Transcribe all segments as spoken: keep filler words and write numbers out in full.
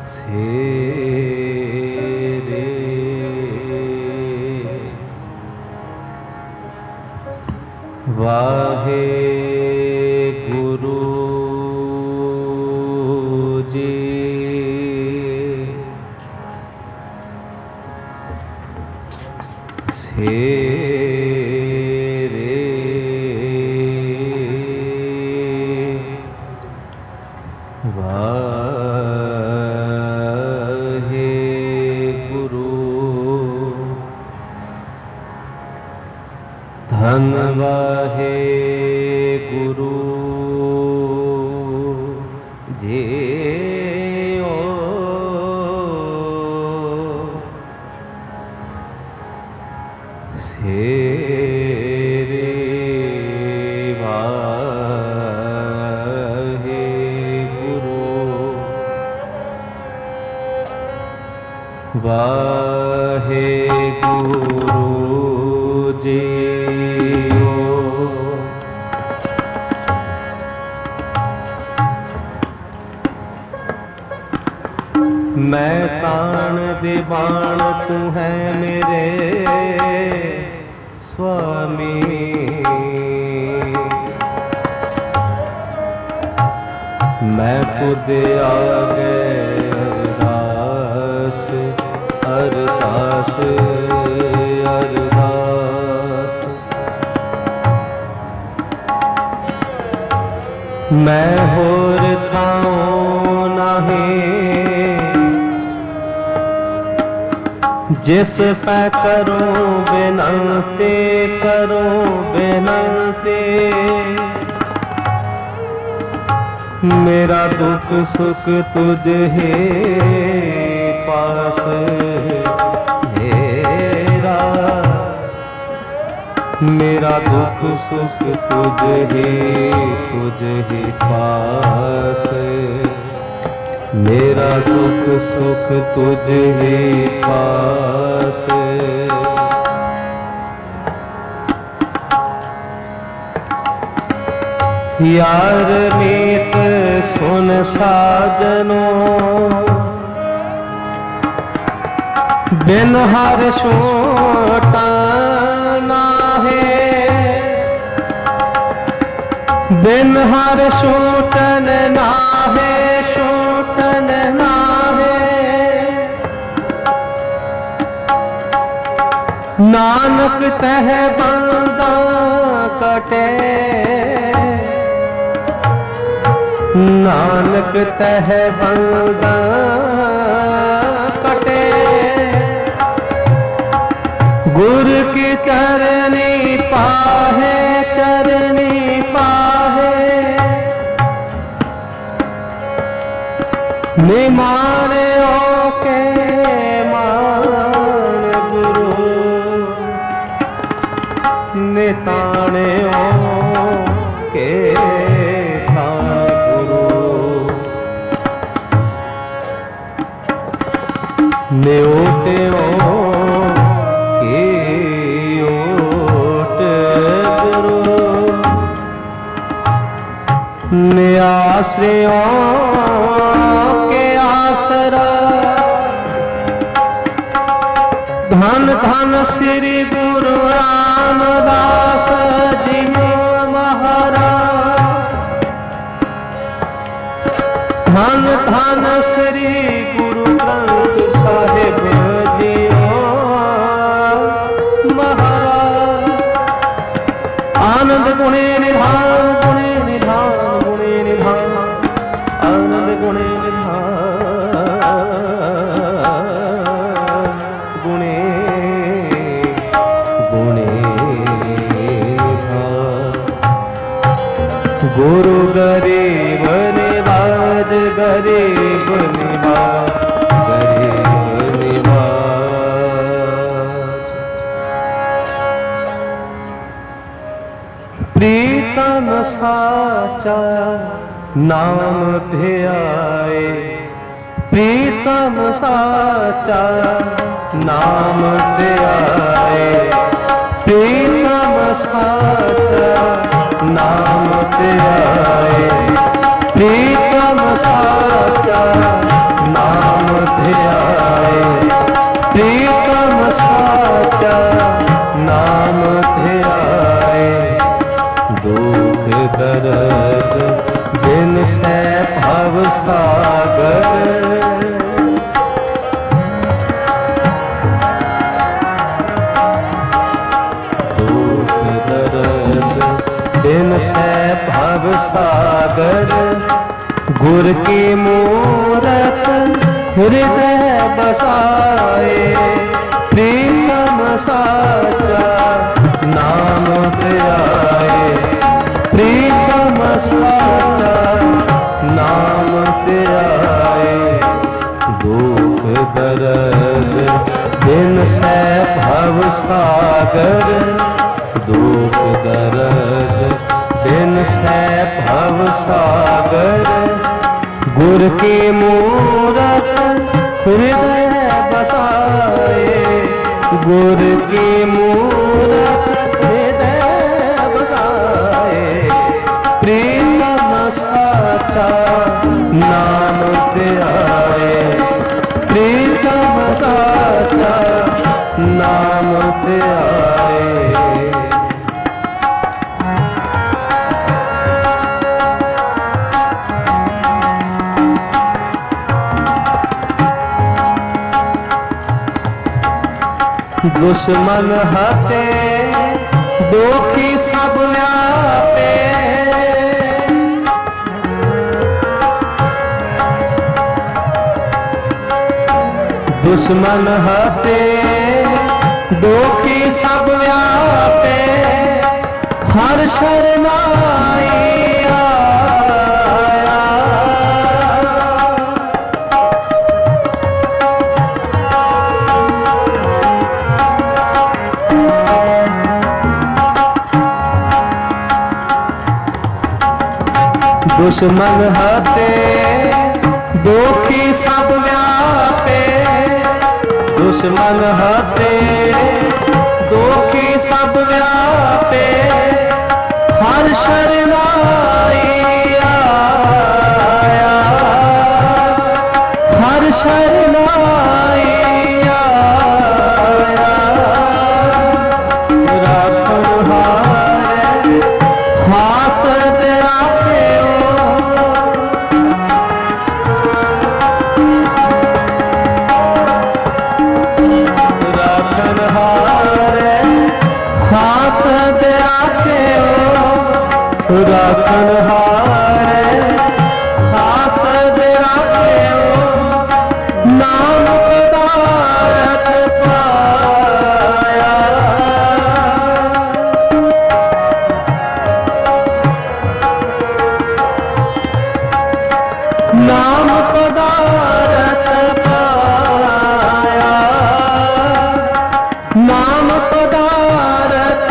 सेरे वाहे गुरु जी सेरे वाहे गुरु धन वाहे गुरु जी ओ सेरे वाहे गुरु वाहे गुरु जी मैं ताण दीवान तू है मेरे स्वामी मैं खुद आगे अरदास अरदास अरदास मैं होर थाओ नहीं जिस पे करूं बिनती करूं बिनती मेरा दुख सुख तुझे ही पास मेरा मेरा दुख सुख तुझे ही तुझे ही पास मेरा दुख सुख तुझे ही पास यार मीत सुन साजनों बिन हर छोटा ना है बिन हर छोटन ना है छोटन ना है नानक तह बंदा कटे नानक तह बंदा कटे गुरु की चरनी पाहे चरनी पाहे निमाने ओके मान गुरु निताने ओके न्योट्यो के ओट गुरु न्याश्रयों के आसरा धन धन श्री गुरु रामदास जी महाराज धन धन श्री गुरु ग्रंथ साहिब जी महाराज आनंद गुणे निधान गुणे निधान गुणे निधान आनंद गुणे निधान गुणे गुणे गुरु गरीब निवाज गरीब निवाज गरीब निवाज प्रीतम साचा नाम ध्याए प्रीतम साचा नाम ध्याए प्रीतम साचा नाम ध्याए प्रीतम साचा नाम से भव सागर। दुख दर्द दिन से भव सागर। गुर की मूरत हृदय बसाए। प्रीतम साचा नाम ध्याए। प्रीतम साचा नाम ध्याए। दुख दर्द दिन से भव सागर। दुख दर्द दिन से भव सागर। गुर की मूरत हृदय बसाए। गुर की मूरत हृदय बसाए। प्रीतम साचा नाम ध्याए। प्रीतम साचा नाम ध्याए। दुश्मन हते दोखी सब व्यापे। दुश्मन हते दोखी सब व्यापे। हर शरणाई दुश्मन हते दोखी सब व्यापे। दुश्मन हते दोखी सब व्यापे। हर शरणाई आया। हर शरणाई आया। राखण हारे हाथ तेरा राखण हारे हाथ दे राखे। नाम पदारथ पाया। नाम पदारथ पाया। नाम पदारथ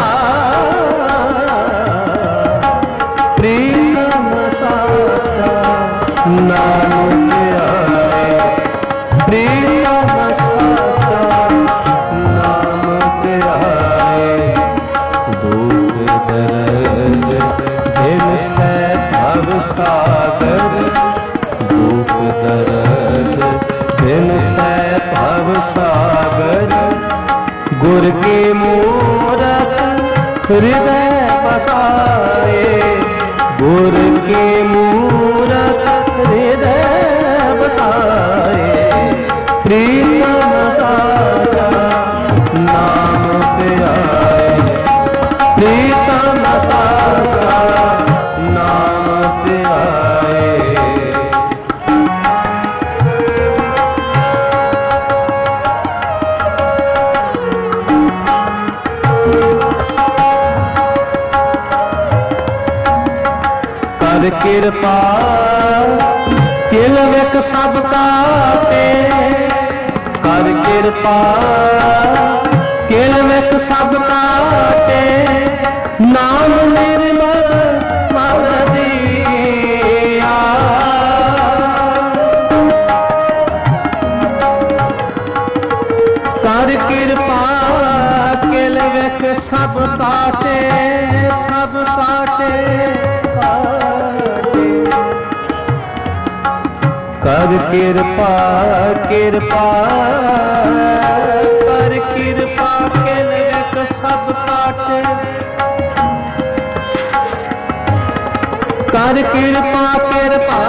प्रीतम साचा नाम ध्याए। प्रीतम साचा नाम ध्याए। दुख दर्द दिन से भव सागर। दुख दर्द दिन से भव सागर। गुर की मूरत हृदय बसाए। गुर की मूरत हृदय बसाए। प्रीतम साचा नाम ध्याए। प्रीतम साचा नाम ध्याए। कर कृपा किल विक सब काटे। कर कृपा किल विक सब काटे। नाम निर्मल मन दिया। कर कृपा किल विक सब काटे। सब काटे कर कृपा कृपा कर कृपा किल विक सब काटे। कर कृपा कृपा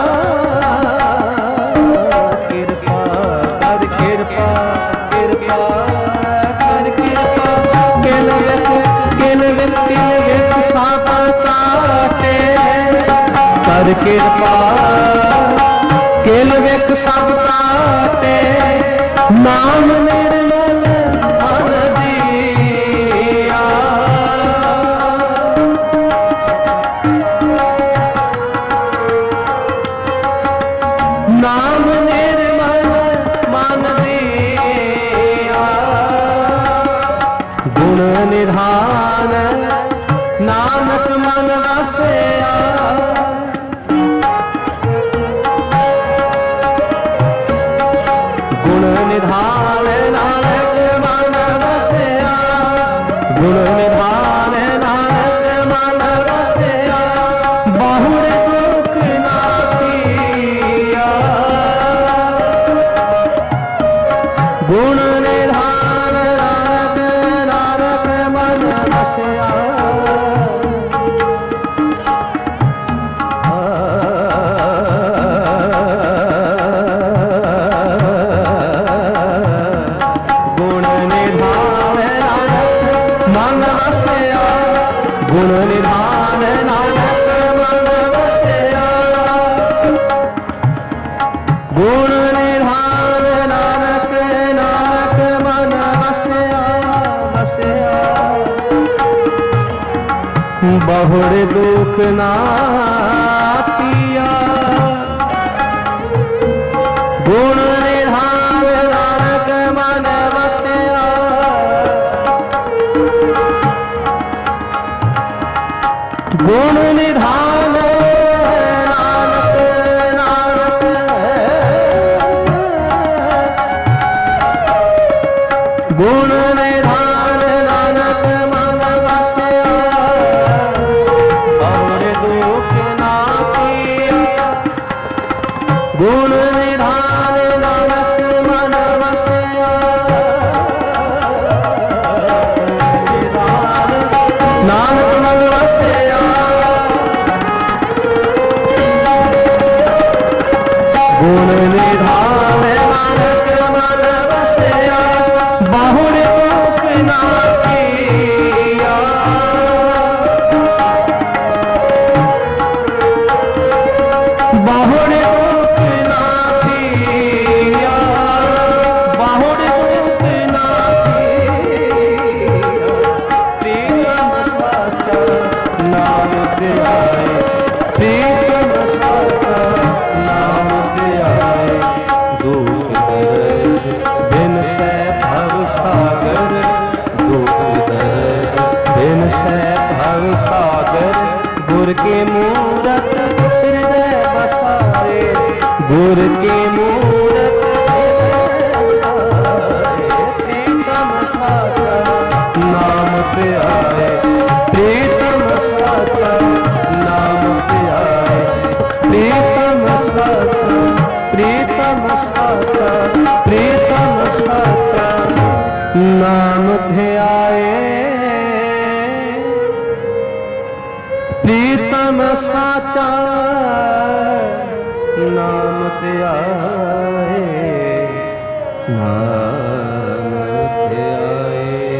कृपा कर कृपा कृपा कर कृपा किल विख किल विख किल विख सब काटे कर कृपा किल विख सब काटे नाम निर्मल मन दिया नाम निर्मल मन दिया गुण निधान नानक मन वसया गुण निधान नानक मन वसया गुण निधान नानक मन वसया बहुर दुख नाथिया गुण निधान नानक नानक मन वसया गुण निधान नानक मन वसया गुण निधान नानक नानक मन वसया वसया बहुर दुख नाथिया गुण निधान नानक मन वसया गुण निधान नानक नानक गुण निधान नानक मन वसया और दुख नाथिया गुण निधान नानक मन वसया नानक मन वसया गुण निधान नानक मन वसया बहुर दुख नाथिया बहुर दुख नाथिया बहुर दुख नाथिया प्रीतम साचा नाम ध्याए प्रीतम साचा नाम ध्याए दुख दर्द बिन से भव सागर दुख दर्द बिन से भव सागर गुर के मूरत हृदय बसाए गुर के मूरत प्रीतम साचा नाम ध्याए प्रीतम साचा नाम ध्याए प्रीतम साचा प्रीतम साचा प्रीतम साचा नाम ध्याए प्रीतम साचा नाम ध्याए नाम ध्याए।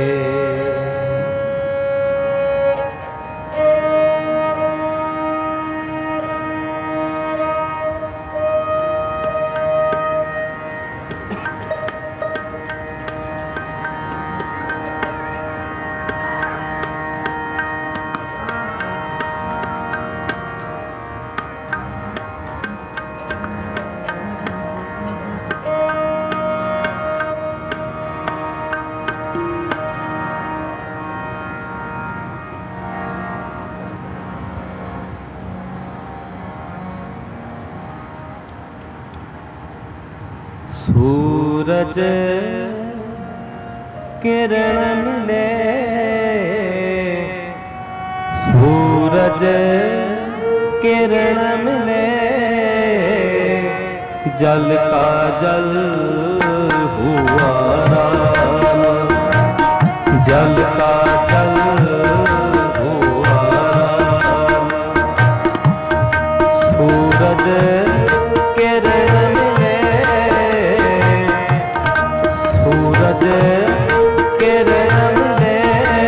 सूरज किरण मिले सूरज किरण मिले जल का जल हुआ राम जल का जल हुआ राम सूरज किरण मिले, सूरज किरण मिले,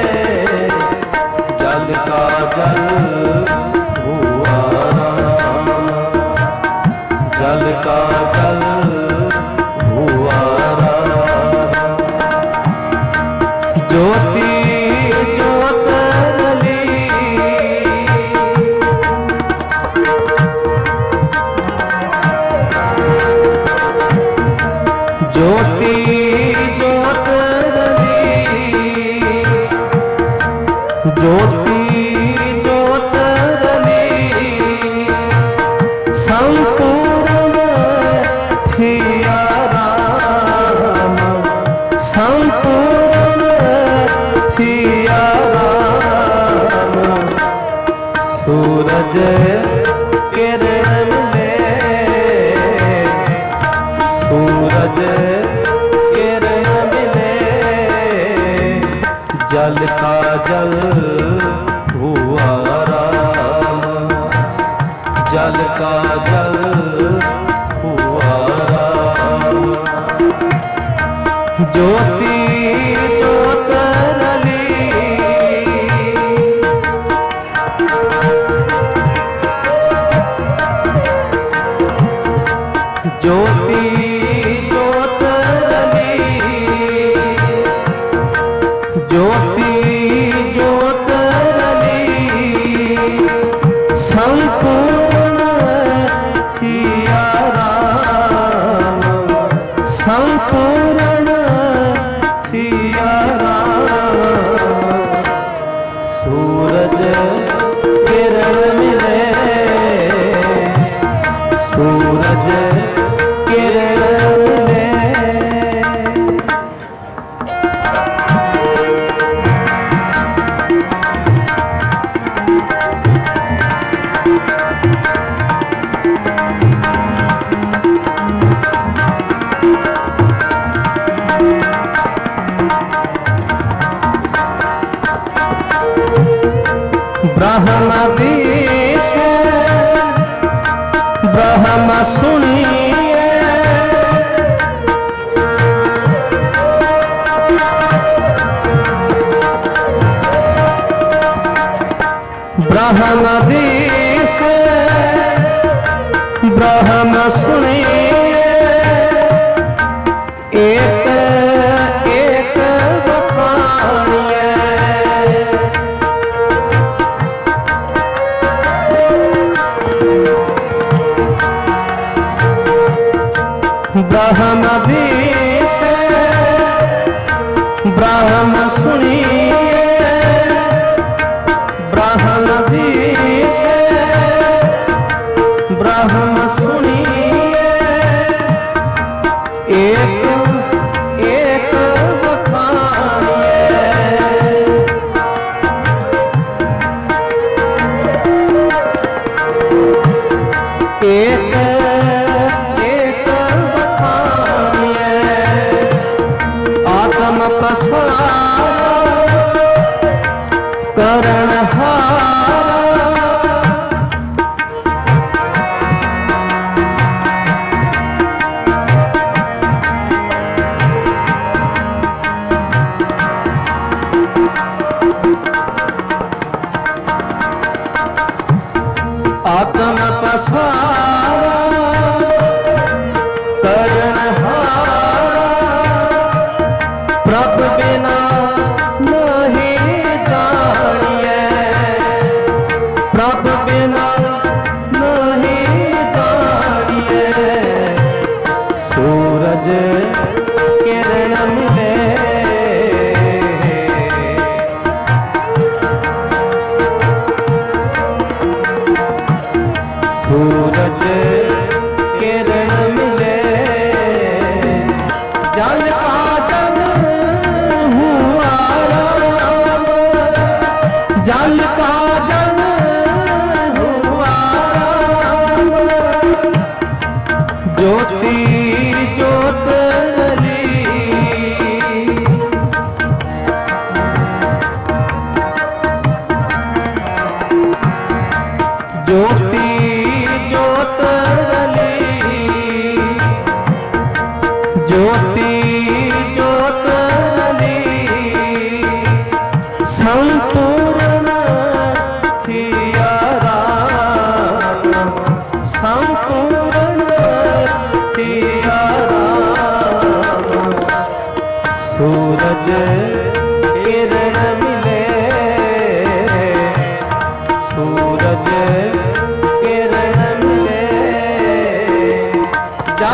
जल का जल हुआ राम, जल का जल हुआ राम। ज्योति ज्योत रली, ज्योति ज्योत रली, ज्योति ज्योत रली, संपूर्ण थिया राम, संपूर्ण थिया राम। सूरज किरण मिले, सूरज किरण मिले, जल का जल हुआ राम, जल का जल हुआ राम। ज्योति ज्योत रली, ज्योति ज्योत रली, ज्योति ज्योत रली, संपूर्ण थिया राम, संपूर्ण थिया राम। सूरज किरण मिले, सूरज किरण मिले। ब्रह्म देश ब्रह्म सुनिए, ब्रह्म देश ब्रह्म सुनिए, एक एक बखानिए, ब्रह्म देश ब्रह्म सुनिए, ब्रह्म देश ब्रह्म सुनिए, एक एक बखानिए, एक एक बखानिए। आत्म पसार करण आत्म पसार करण प्रभु बिना नहीं जानिए, प्रभु बिना नहीं जानिए। सूरज किरण मिले, सूरज किरण मिले, जल का जल हुआ राम, जल का जल हुआ राम। ज्योति ज्योत रली, ज्योति ज्योत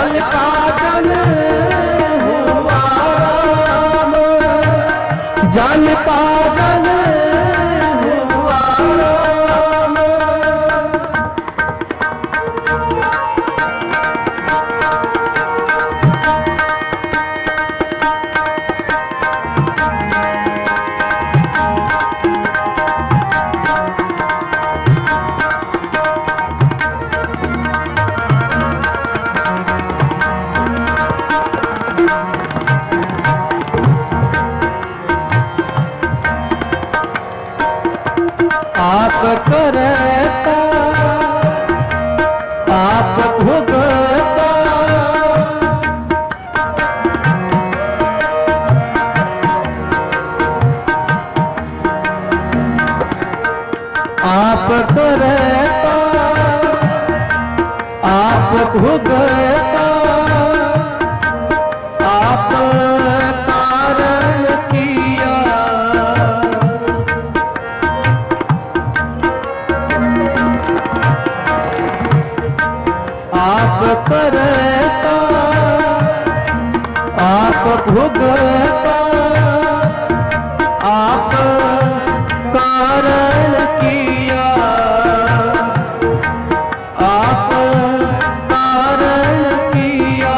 जल का जल हुआ राम, जल का जल हुआ राम। आप करता आप भुगता, आप करता आप भुगता, आप कारण किया। आप करता आप भुगता, आप कारण किया। आप कारण किया,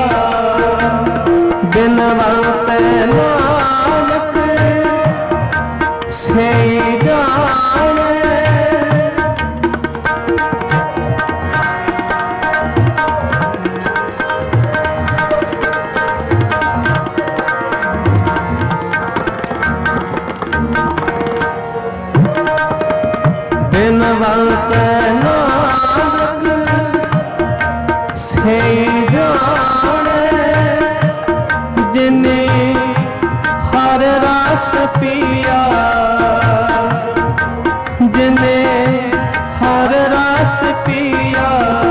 बिनवंत नानक से जाने। बिनवंत नानक से जाने, जिने हर रस पिया, जिने हर रस पिया।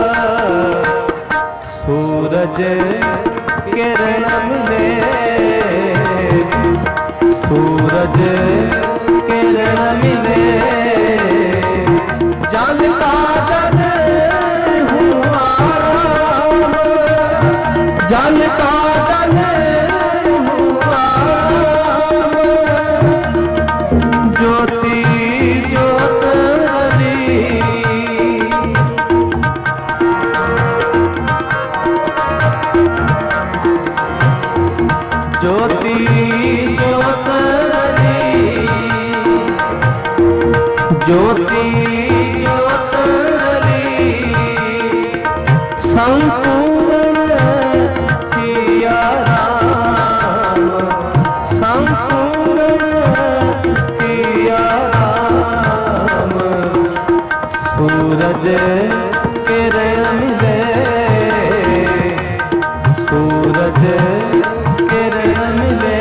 सूरज किरण मिले, सूरज किरण मिले, जल का जल हुआ राम, जल का जल हुआ राम। ज्योति ज्योत हरी, ज्योति ज्योत हरी, ज्योति ज्योत हरी। संपूर्ण किया राम, संपूर्ण किया राम। सूरज किरण मिले, सूरज किरण मिले,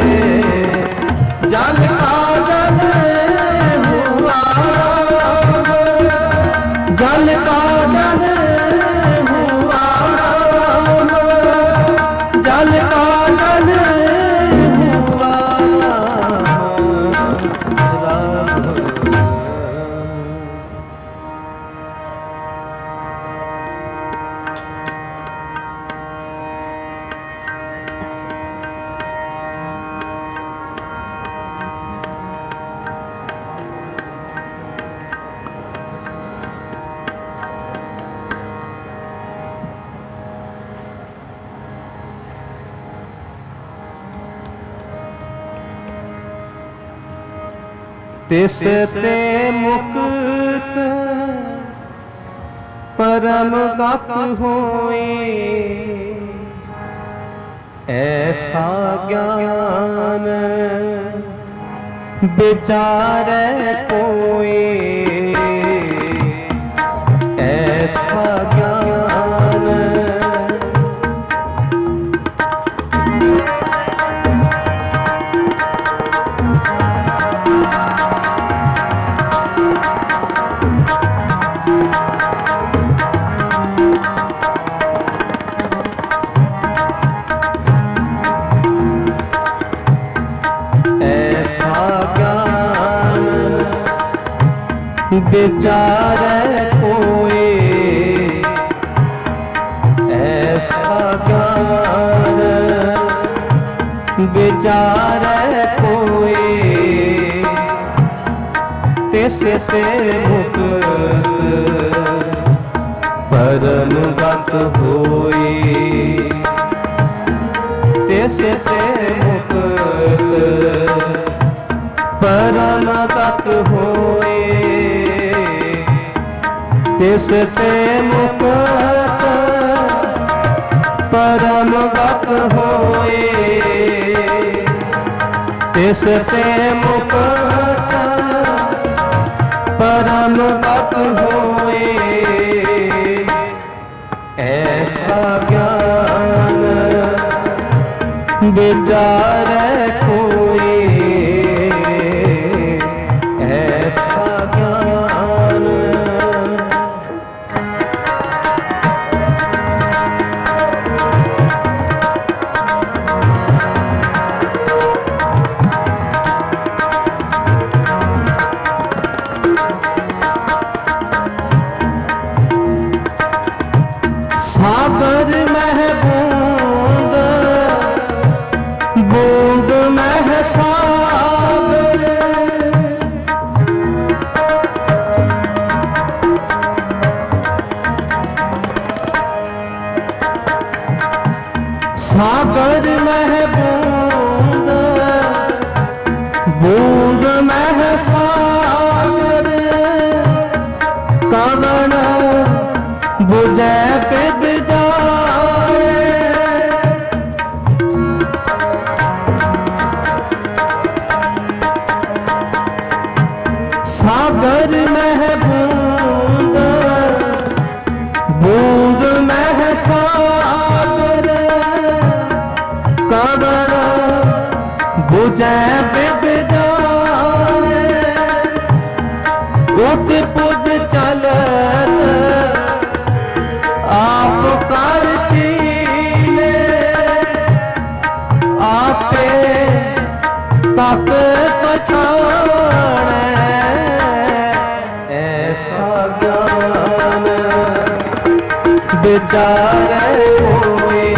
जल का जल हुआ राम, जल का जल हुआ राम, जल का जल हुआ राम। तिस ते मुक्त परम गत होए, ऐसा ज्ञान विचारे कोई, ऐसा ज्ञान विचार कोई, ऐसा ज्ञान विचारे कोई तिस से मुक्त परम गत होई, तिस से मुक्त परम गत होई, तिस से मुक्त परम गत होई, तिस से मुक्त परम गत होई। ऐसा ज्ञान विचारे कोई, ऐसा ज्ञान। सागर मह बूंद, बूंद मह सागर, सागर मह बूंद, बूंद मह सागर, कवन बुझे पिद जाए, सागर मह बूंद, बूंद मह सागर, कवन बुझे पिद जाए, उत पुज चलत आप कर चीले, आपे तक पछाणे, ऐसा ज्ञान विचारे कोई,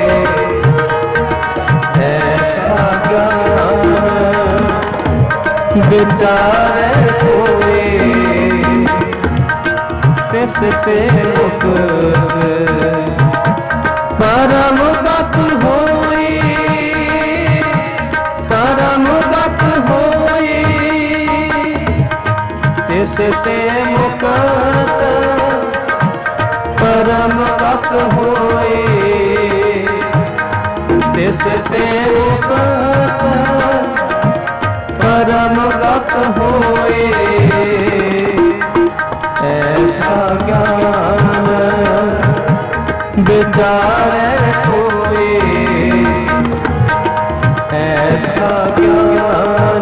ऐसा ज्ञान विचारे कोई, तिस से मुक्त परम गत होई, परम गत होई, तिस से मुक्त परम गत होई, तिस से मुक्त परम गत होई। ऐसा ज्ञान विचारे कोई, ऐसा ज्ञान।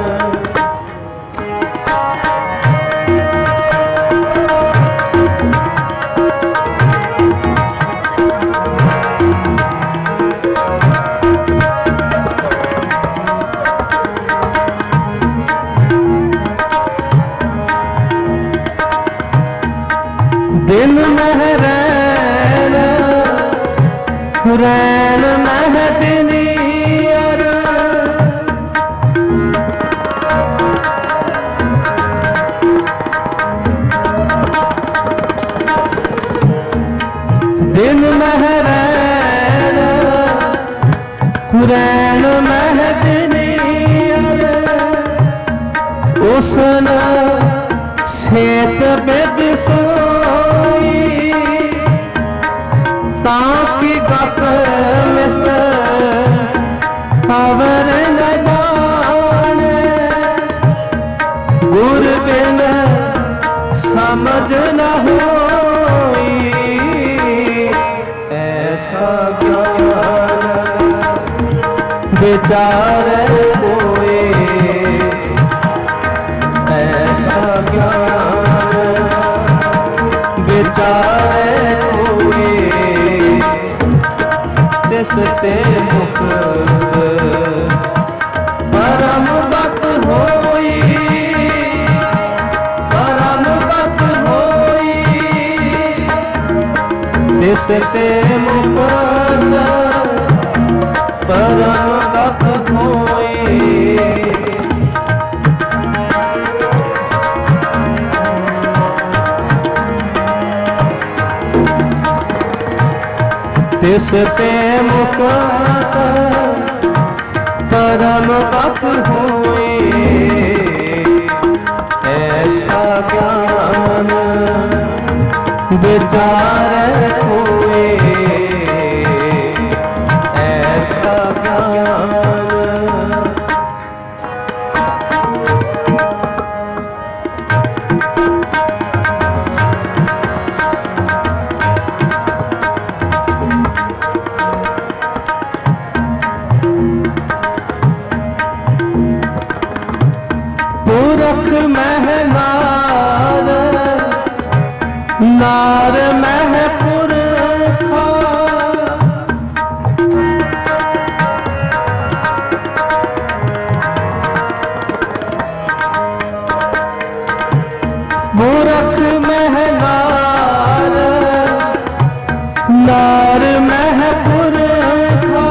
दिन मह रैन, रैन मह दिनियर, दिन मह रैन, रैन मह दिनियर, उसन सेत बिद सोई, ताकि गत मित खबर न जाने, गुर बिन समझ न होई, ऐसा ज्ञान विचारे कोई, ऐसा ज्ञान विचारे कोई, तिस से मुक्त परम गत होई, परम गत होई, तिस ते मुक्त परम गत होए। तिस ते मुक्त परम गत होए। ऐसा ज्ञान विचार होए। ऐसा ज्ञान पुरख मह नार नार मह पुरखा। पुरख मह नार नार मह पुरखा।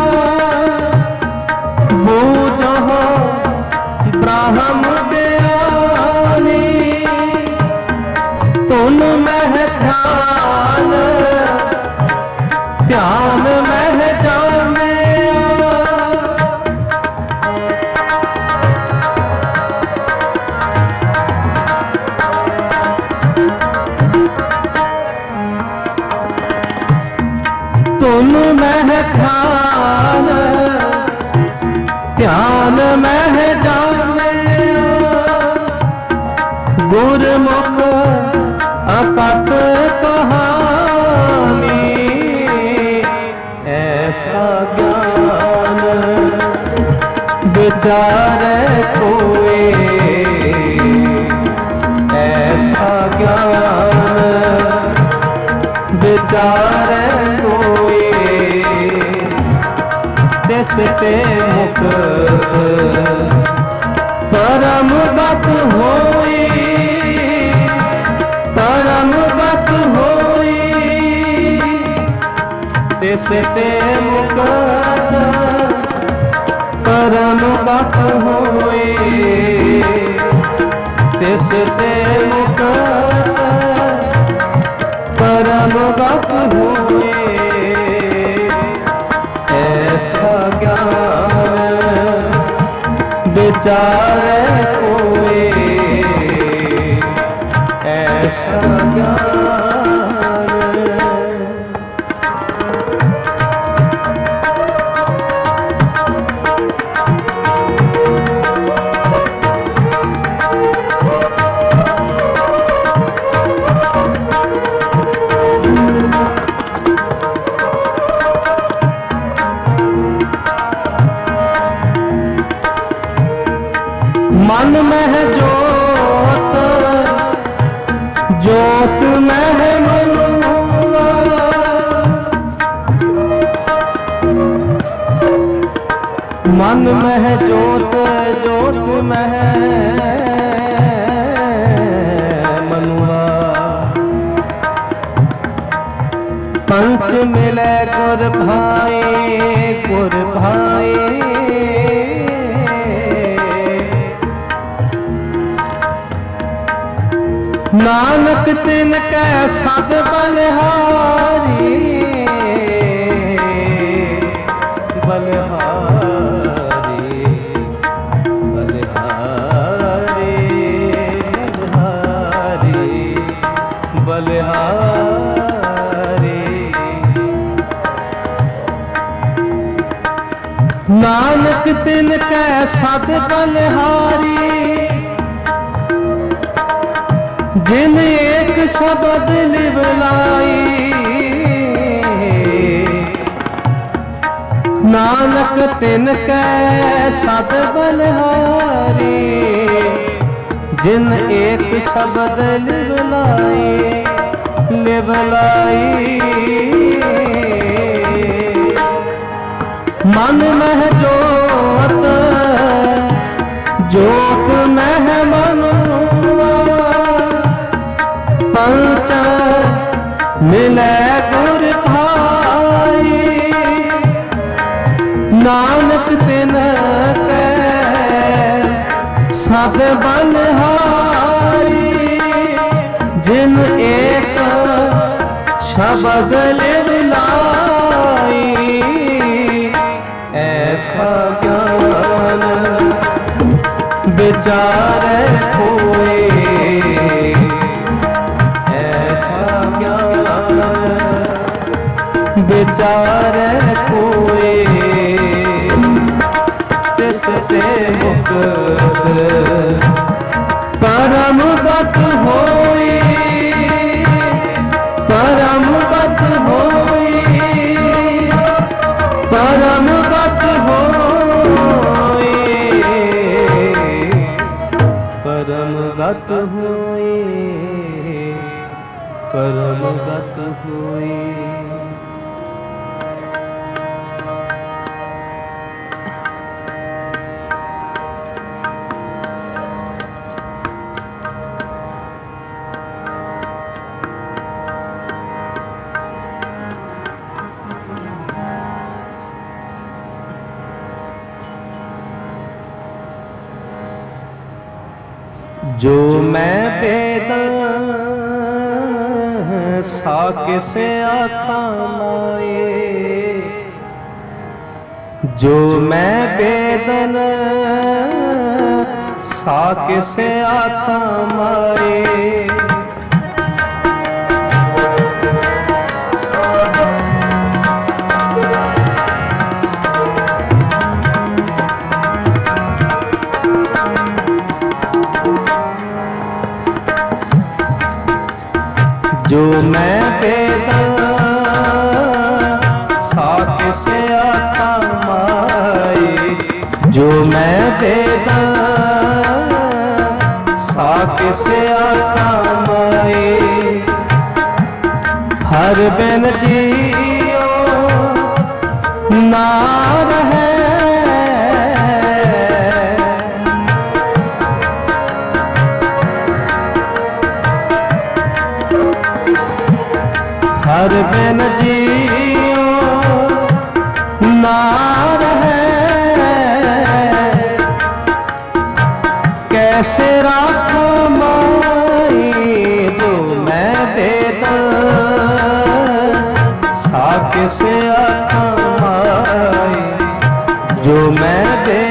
बूझो ब्राह्म तुम मह ध्यान ध्यान मह जाने। तुम मह ध्यान ध्यान मह जाने। गुरमुख अकथ कहानी। ऐसा ज्ञान विचार कोए। ऐसा ज्ञान विचार कोए। तिस ते मुक्त परम गत होए। परम गत होए। तिस ते मुक्त परम गत होए। तिस ते मुक्त परम गत होए। ऐसा ज्ञान विचार कोए। ऐसा ज्ञान मन मह जोत जोत मह मनुआ। मन मह जोत जोत मह मनुआ। पंच मिले गुर भाई गुर भाई। नानक तिन कै सत बलिहारी। बलिहारी बलिहारी बलिहारी बलिहारी। नानक तिन कै सत बलिहारी। जिन एक शब्द लिवलाई। नानक तिन कै सत बलिहारी। जिन एक शब्द लिवलाई लिवलाई। मन मह जोत जोत मह मनुआ। पंच मिले गुर विचारे खोए ऐसा ज्ञान विचारे खोए तिससे मुक्त परम गत होए परम गत होए परम गत होए परम गत होए परम गत होए। जो मैं बेदान साक से आखा माए जो मैं बेदन साक से आखा माए जो मैं बेदान साक से आखा माए जो मैं बेदान साक से आखा माए हर बिन जियो ना रहे हर बिन जियो ना रहे कैसे राखो माई जो मैं बेदान साक से आखा माई जो मैं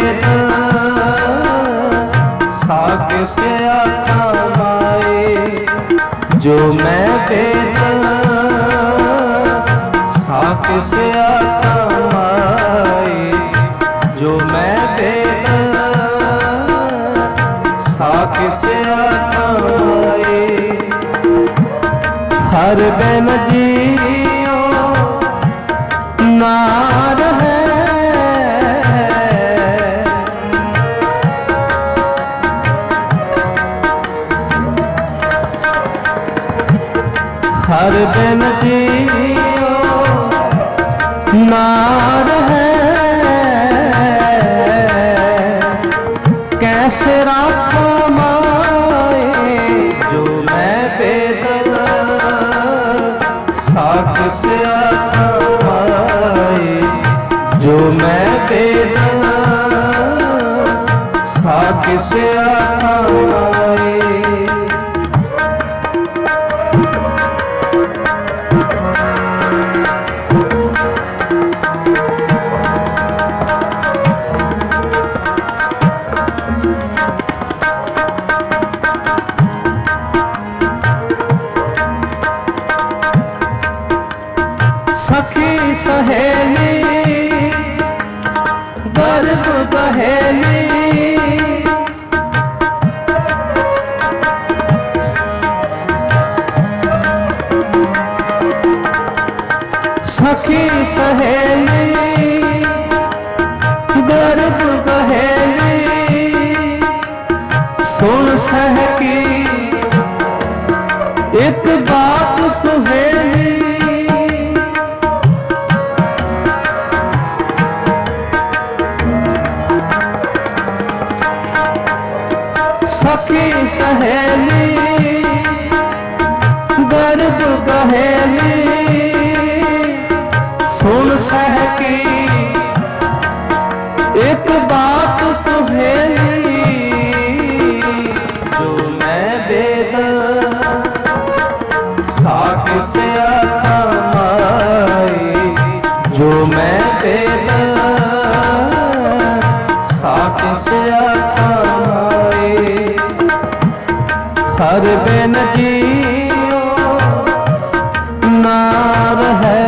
बेदान साक से आखा माई जो मैं बेदान साक से आखा माए जो मैं बेदान साक से आखा माए हर बिन जियो ना रहे हर बिन जियो ना रहे कैसे राखा माए जो मैं बेदान साक से आखा माए जो मैं बेदान साक से आखा माए सखी सहेली गर्भ बहेली सखी सहेली गर्भ बहेली सुन सहकी एक बात सुहेली सखी सहेली गर्भ गहेली सुन सहकी एक बात सुहेली जो मैं बेदान साक से आखा माए जो मैं बेदान साक से आखा माए हर बिन जियो ना रहे।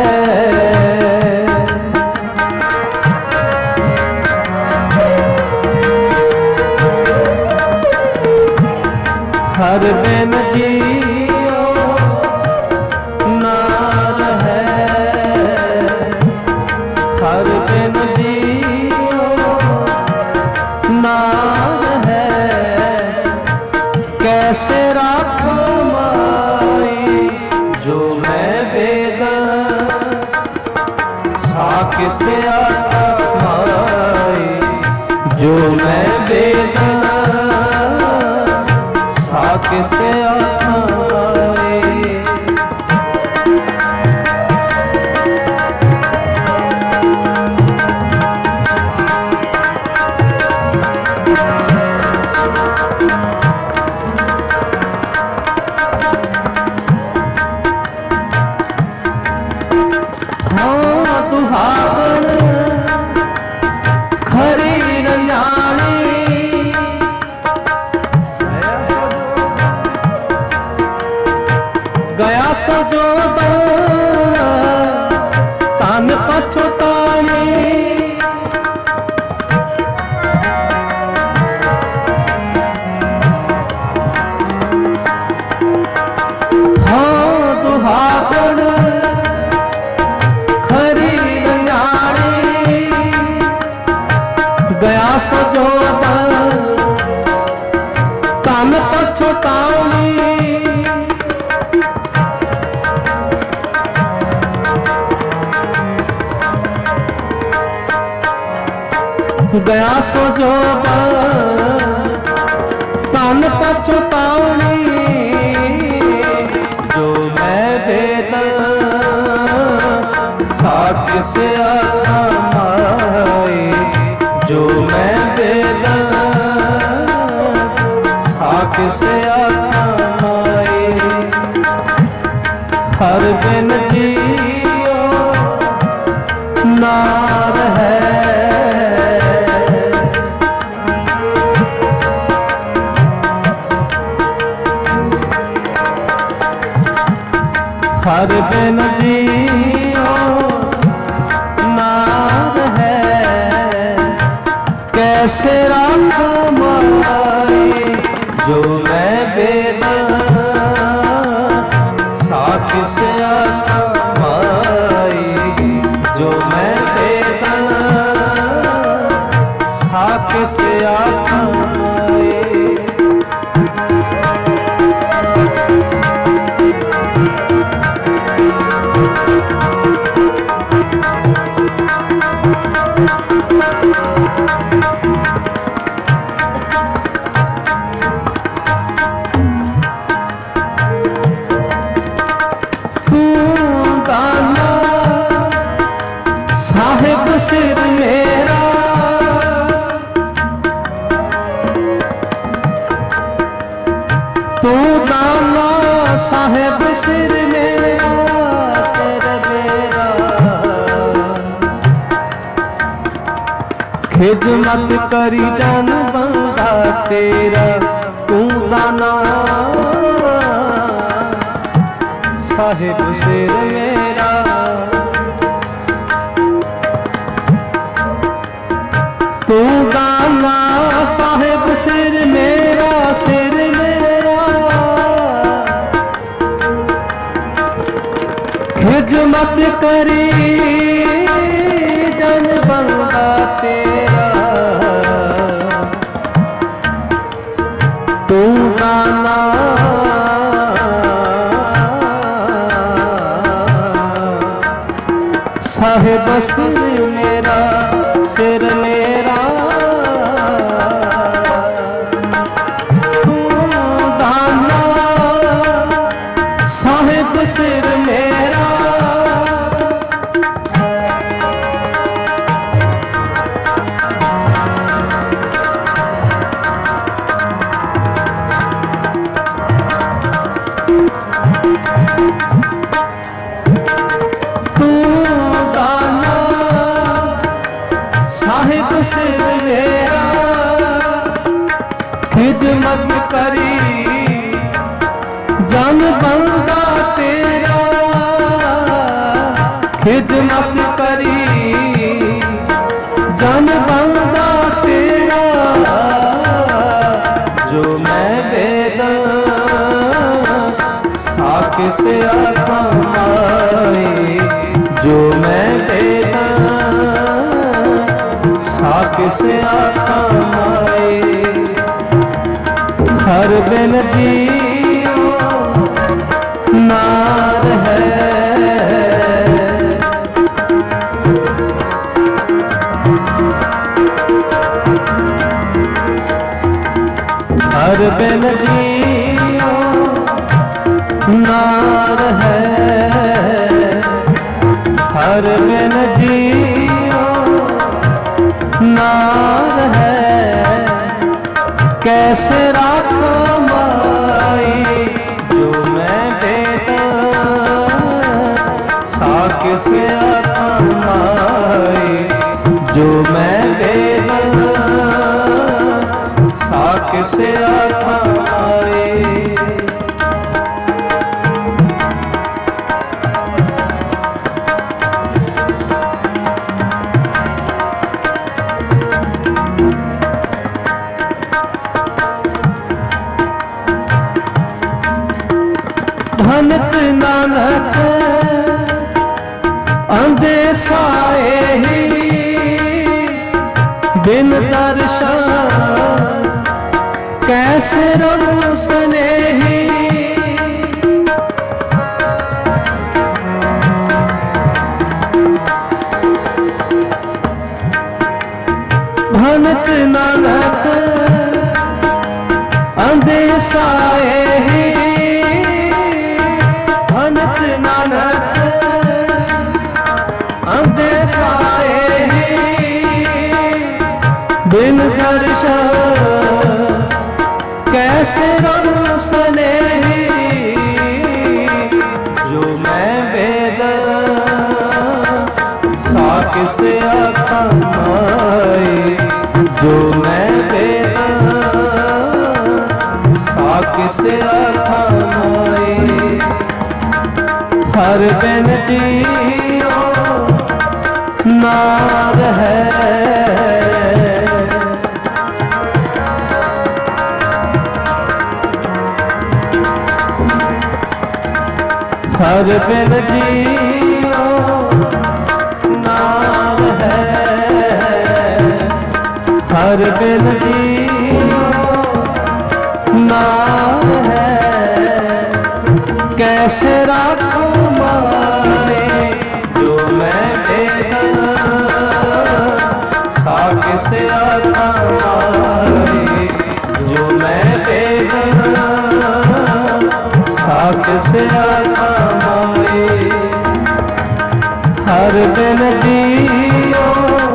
हर बिन जियो ना रहे। हर बिन जियो ना रहे। कैसे राखो माई जो मैं बेदन, साक से आता माई जो मैं बेदन, साक से आता माई। गया सजो तन पछताई। हाँ दुहागण खरी न्याणी, गया सजो तन पछताई। गया सो जो तन पछतानी, जो मैं बेदन साक से आता माई, जो मैं बेदन साक से आता माई। हर बिन जियो ना रहे। हर बिन जियो ना रहे। कैसे राखो माई जो मैं बेदन, साक से आता माई जो मैं बेदन, साक से आता माई। साहिब सिर मेरा तू दाना, साहिब सिर मेरा सिर मेरा। खिदमत करी जान बंदा तेरा तू दाना, साहिब सिर मेरा। तू दाना साहिब सिर मेरा, सिर मेरा। खिदमत करी जन बंदा तेरा, तू दाना साहिब सिर मेरा, सिर मेरा। तू दाना साहिब सिर मेरा। तू दाना साहिब सिर मेरा। खिदमत करी बंदा तेरा खिदमत करी, जन बंदा तेरा जो मैं वेदा साक से आखा माए, जो मैं वेदा साक से आखा माए। हर बिन जियो नार है, हर बिन जियो नार है, हर बिन जियो नार है। कैसे राखो माई जो मैं बेदा साक से आखा माई, जो मैं बेदा साक से आखा माई। भनत नानक अंधे साए ही बिन दर्शन कैसे रहो स्नेही। भनत नानक अंधे साए ही, भनत नानक अंधे साए ही बिन दर्शन कैसे रहो स्नेही। जो मैं वेदा साक से आखा माए, जो मैं वेदा साक से आखा माए। हर बिन जियो नार है, हर बिन जियो नार है, हर बिन जियो नार है। कैसे राखो माए जो मैं बेदा साक से आखा माए, जो मैं बेदा साक से आखा माए। हर बिन जियो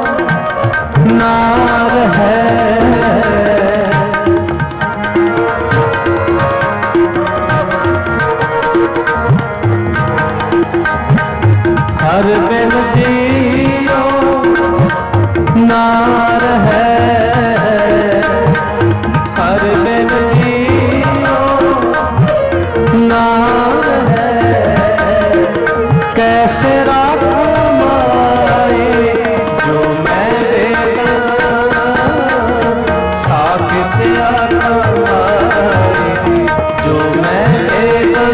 नार है, हर बिन जियो नार है, हर बिन जियो नार है। कैसे राखो माए जो मैं वेदा साक से आखा माए, जो मैं वेदा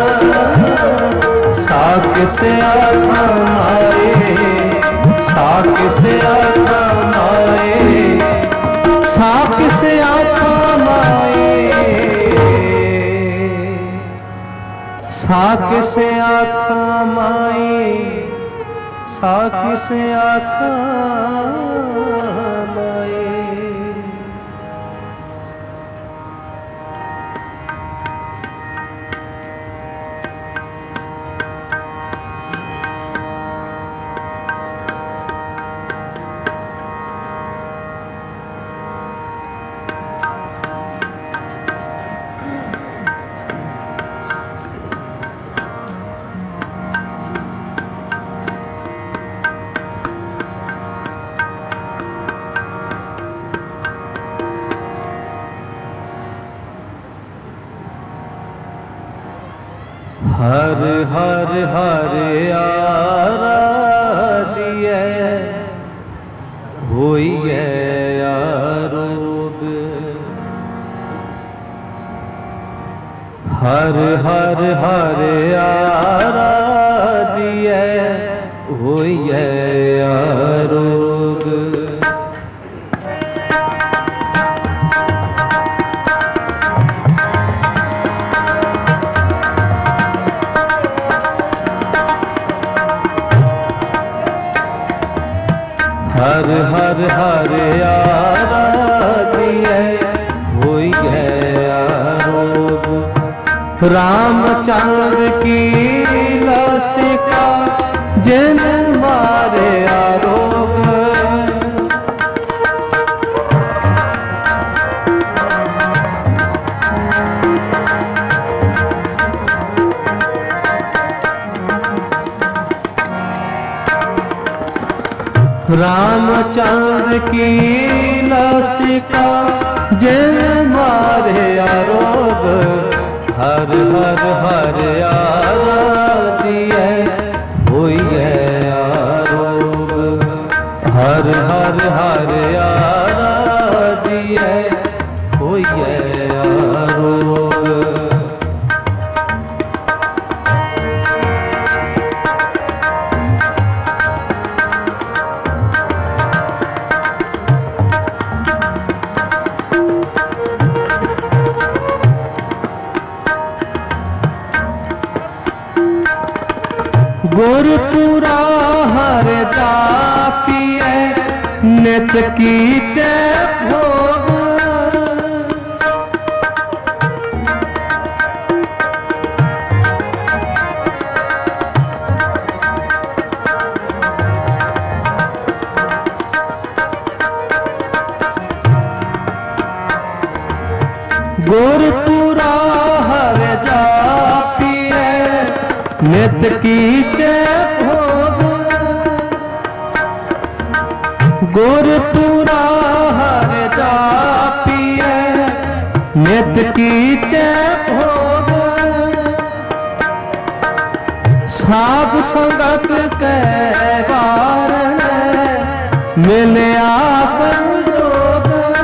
साक से आखा माए, साक से आखा माए, साक से आखा माए, साक से आखा माए, साक से आखा माए। हर हर हर आराध्य होइए आरोग। हर हर हर आराध्य होइए आरोग। हर हर हर आराध्य होइए आरोग। रामचंद्र की लस्टिका जिन मारे आरोग। रामचंद्र की लस्टिका जिन मारे आरोग। हर हर हर आराध्य होइए आरोग। हर हर हर आराध्य होइए आरोग। गुरपुरा हर जापिए नित की जय भोग। गुरपुरा हर जापिए नित की जय भोग। गुरपुरा हर जापिए नित की जय भोग। साध संगत के वारण मिलया संजोग।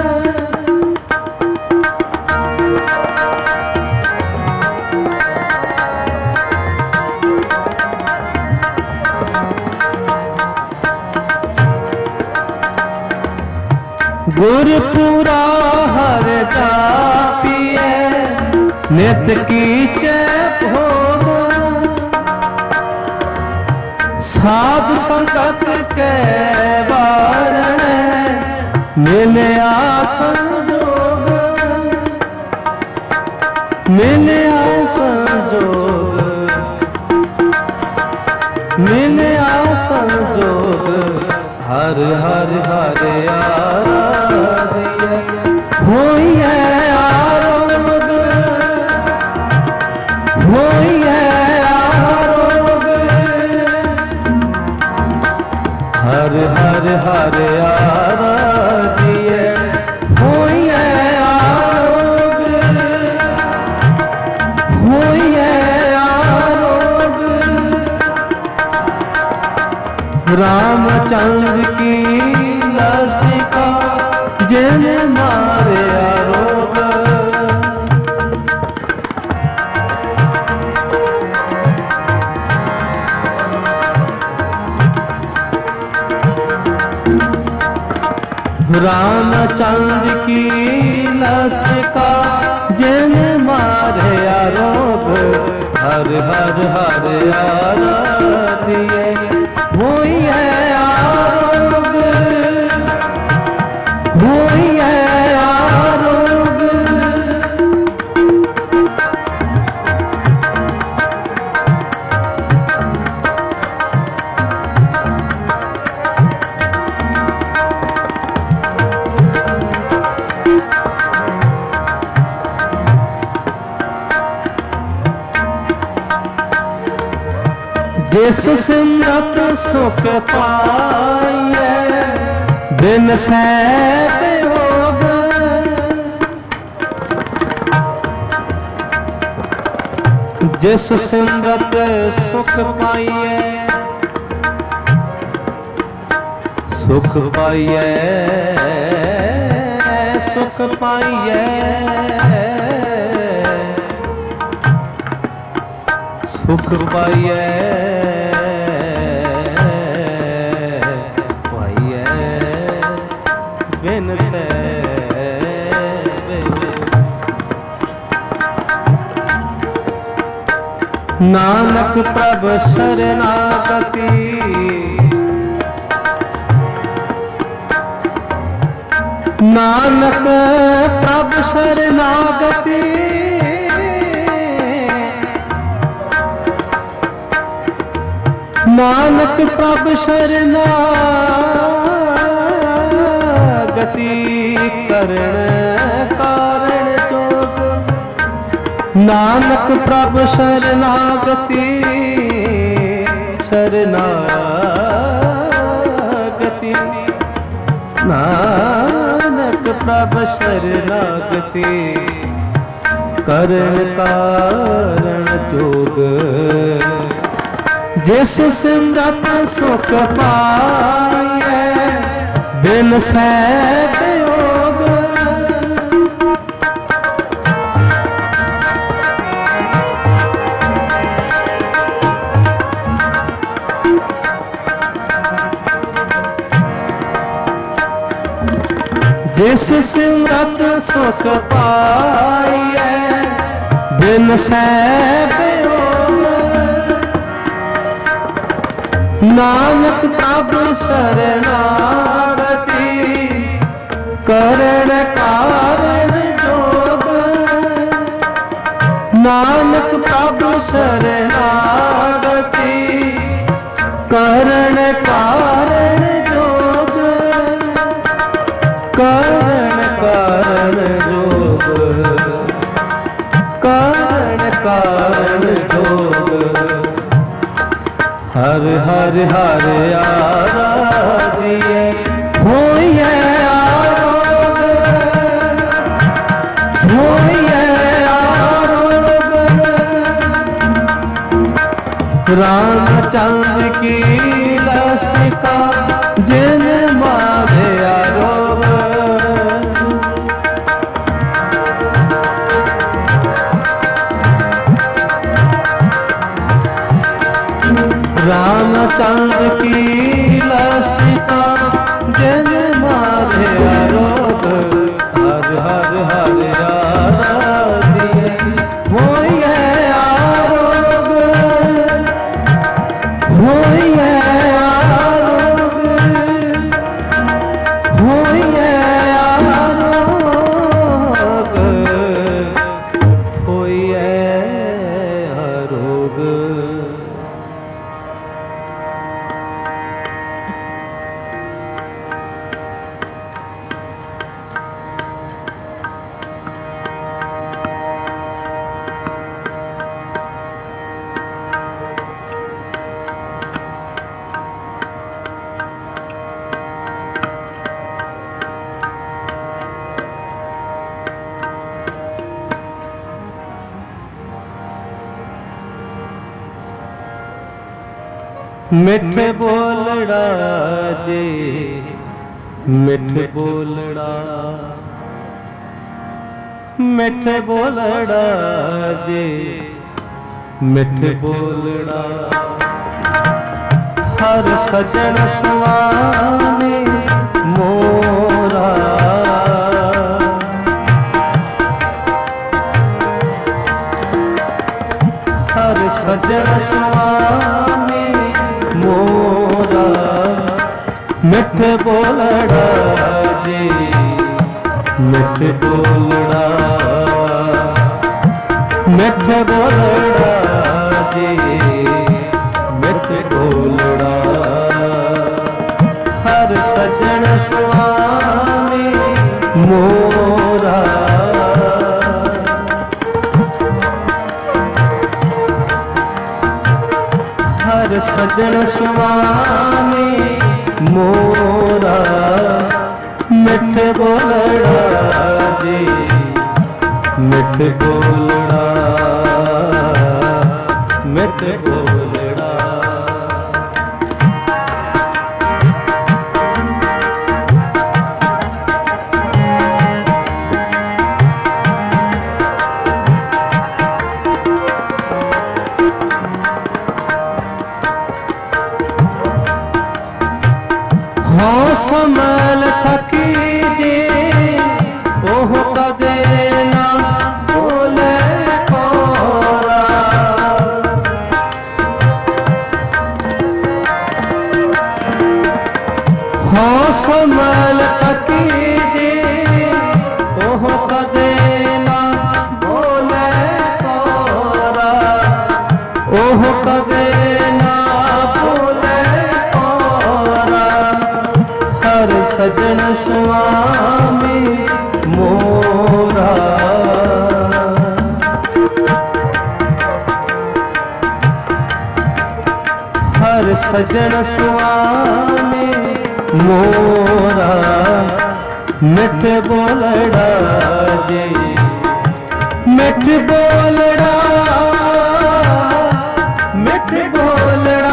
गुरपुरा हर जापिए नित की जय भोग। साध संगत के वारण मिलया संजोग। मिलया संजोग। मिलया संजोग। हर हर हर आराध्य होइए आरोग। होइए आरोग। हर हर हर आराध्य होइए आरोग। होइए आरोग। रामचंद्र की लस्टिका जिन मारे आरोग। रामचंद्र की लस्टिका जिन मारे आरोग। हर हर हर आराध्य होइए आरोग। होइए आरोग। जिस सिमरत सुख पाइए बिन सैत होग। जिस सिमरत सुख पाइए, सुख पाइए, सुख पाइए, सुख पाइए, पाइए बिन से नानक प्रभ शरणागति, नानक प्रभ शरणागति, नानक प्रभ शरणागति करण कारण जोग, नानक प्रभ शरणागति, शरणागति, नानक प्रभ शरणागति करण कारण जोग, जिस सिमरत सुख पाइए बिन सैत योग, जिस सिमरत सुख पाइए बिन सैत योग, नानक प्रभ शरणागति करण कारण जोग, नानक प्रभ शरणागति करण कारण जोग, करण कारण जोग, करण कारण जोग, हर हर हर आराधिए होइए आरोग, होइए आरोग, रामचंद्र की लस्टिका जिन मारे आरोग, रामचंद्र की लस्टिका जिन मारे आरोग, हर हर हर आराधिए होइए आरोग, होइए आरोग, होइए आरोग, होइए आरोग। मिठे बोलड़ा जे मिठे बोलड़ा, मिठे बोलड़ा जे मिठे बोलड़ा, हर सजन सुहाने मोरा, हर सजन सुहाने मोरा, मिठे बोलड़ा जी मिठे बोलड़ा, मिठे बोलड़ा जी मिठे बोलड़ा, हर सजन सुहाने मोरा, हर सजन सुहाने मोरा, मिठे बोलड़ा जी मिठे बोलड़ा, हाँ समल थकी जे ओह कदे ना बोले कोरा। हाँ समल थकी जे ओह कदे ना बोले कोरा। ओह कदे ना बोले कोरा। हर सजन स्वामी मोरा। हर सजन स्वामी मोरा। मिठ बोलड़ा जे मिठ बोलड़ा मिठ बोलड़ा।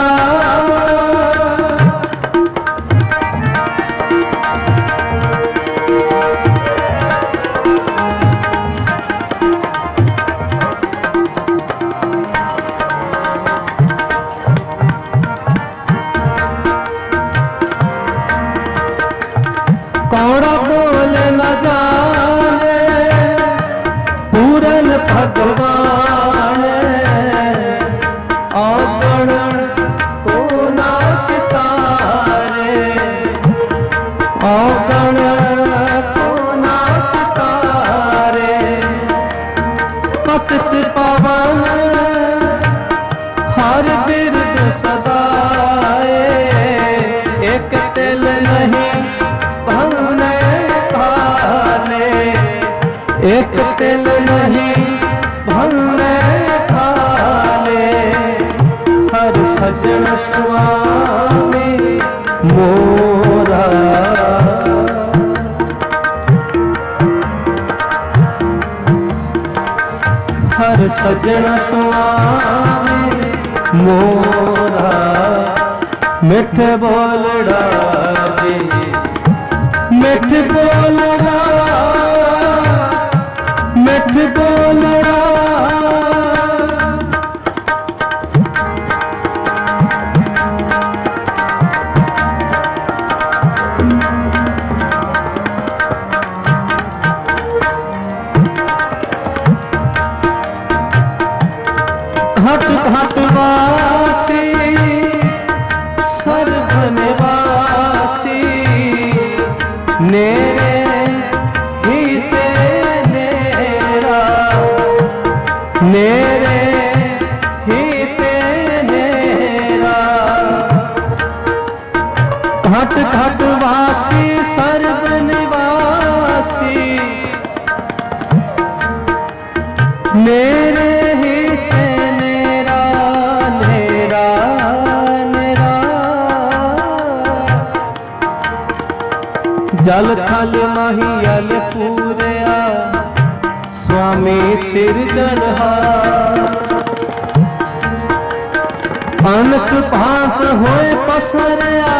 कौड़ा बोल न जाने पूरन भगवान। औगण को नाचता रे। औगण को नाचता रे। पतित पवन हर बिरद सदाए। एक तिल नहीं भंगने खाले। एक तिल नहीं भंगने खाले। हर सजन स्वामी मोरा। हर सजन स्वामी मोरा। मिठ बोलड़ा जे मिठ बोलड़ा मिठ बोलड़ा। घट घट वासी सर्व निवासी। नेरे हिते नेरा। नेरे हिते नेरा। घट घट वासी सर्व निवासी। नेरे हिते नेरा। नेरा नेरा। जल थल महियल पूरया स्वामी सिरजनहार। अनक भांत होए पसरया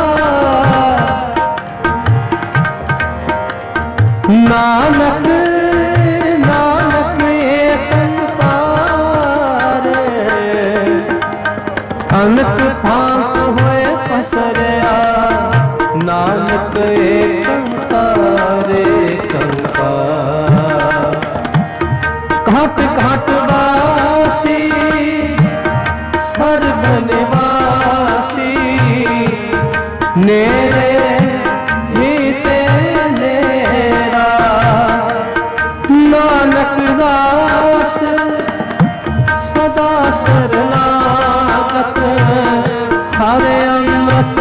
नानक नानक एक ओंकार। अनक भांत होए पसरया नानक एक ओंकार। एक ओंकार। घट घट वासी सर्व निवासी। नेरे हिते नेरा। नानक दास सदा शरणागत। हरे अमृत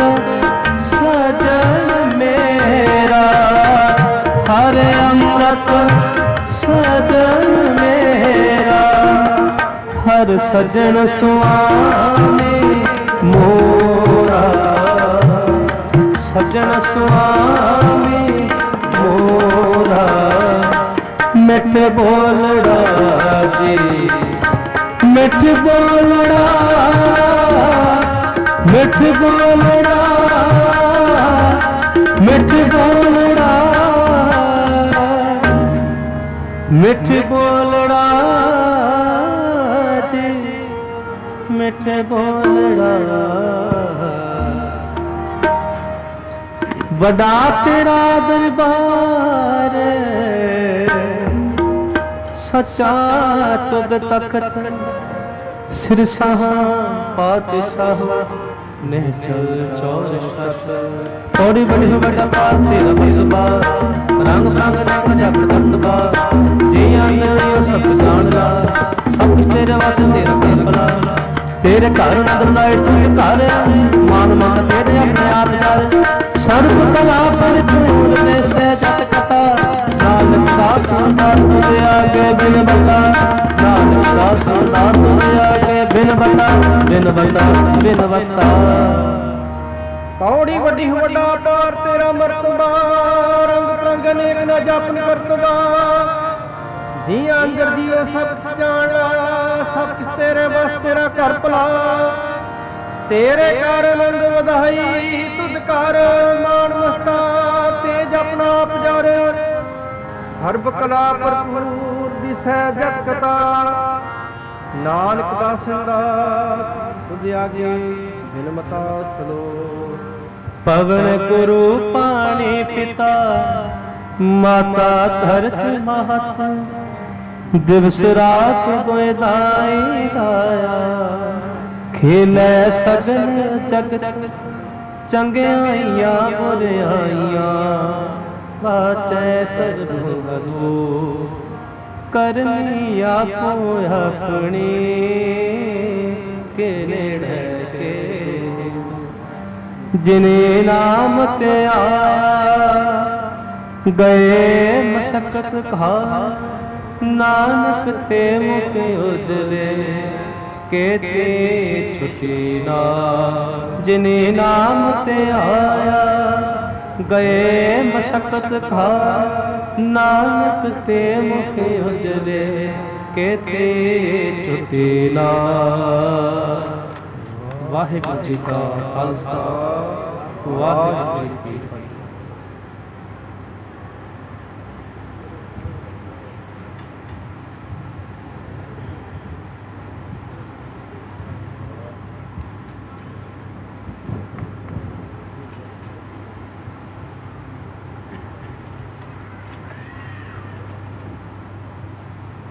सजन मेरा। हरे अमृत सजन मेरा। हर सजन स्वामी मोरा। सजन स्वामी मोरा। मिठ बोलड़ा जी मिठ बोलड़ा मिठ बोलड़ा मिठ बोलड़ा मिठ बोलड़ा जी मिठ बोलड़ा। वडा तेरा दरबार सचा तुद तखत सिरसाह पातशाह निहचल चौर शत थोड़ी बड़ी बड़ा पार तेरा बेदबा रंग रंग रंग जप दत्तबा जी आंदे सब जान ला सब कुछ तेरे वास्ते तेरा केवला तेरे घर नंदनाए तू घर मान मान तेरे अपने आप जाए सर्व कला परिपूर्ण ने सहजत कथा नानक दास दास तुझे आगे बिन बता नानक दास दास तुझे आगे बिन बता बिन बता बिन बता कौड़ी वड्डी वड्डा पार तेरा मर्तबा रंग रंग अनेक न जपन करतबा जियां अंदर जियो सब जान सब किस तेरे बस तेरा कर भला तेरे कर आनंद वधाई तुद कर मान मस्ता तेज अपना आप जार सर्व कला भरपूर दिसै जग कथा नानक दास दास तुझ आगे बिन मता सलो पवन गुरु पानी पिता माता धरती माता दिवस रात गोए दाई दाया खेलै सगन जग चंगियाइयां बुराइयां वाचै तरु गदू करनी आपो अपनी के नेड़े के जिने नाम ते आया गए मशक्कत खा नानक ते मुके उजले केते छुटी ना जिने नाम ते आया गए मशक्कत खा नानक ते मुके उजले केते छुटी ना वाहिगुरू जी का खालसा वाहिगुरू जी की फतेह।